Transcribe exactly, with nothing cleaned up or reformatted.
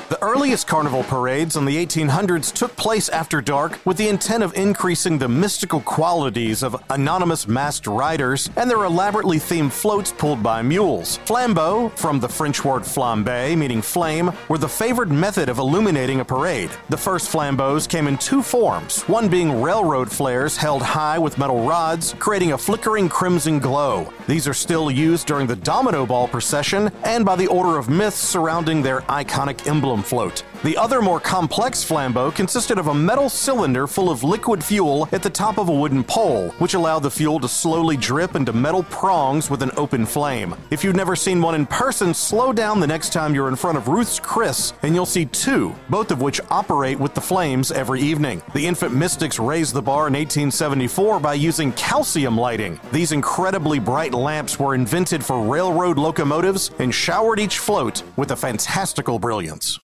The earliest carnival parades in the eighteen hundreds took place after dark with the intent of increasing the mystical qualities of anonymous masked riders and their elaborately themed floats pulled by mules. Flambeaux, from the French word flambe, meaning flame, were the favored method of illuminating a parade. The first flambeaux came in two forms, one being railroad flares held high with metal rods, creating a flickering crimson glow. These are still used during the Domino Ball procession and by the order of myths surrounding their iconic emblem float. The other more complex flambeau consisted of a metal cylinder full of liquid fuel at the top of a wooden pole, which allowed the fuel to slowly drip into metal prongs with an open flame. If you've never seen one in person, slow down the next time you're in front of Ruth's Chris and you'll see two, both of which operate with the flames every evening. The infant mystics raised the bar in eighteen seventy-four by using calcium lighting. These incredibly bright lamps were invented for railroad locomotives and showered each float with a fantastical brilliance.